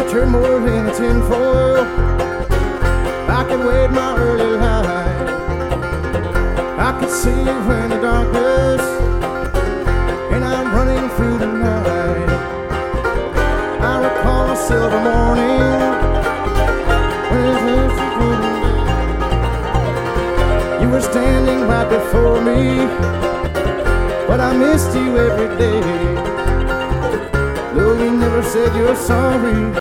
turned more than a tinfoil. I could wait my early light. I could see you in the darkness, and I'm running through the night. I recall a silver morning when you were standing right before me, but I missed you every day. Though you never said you're sorry.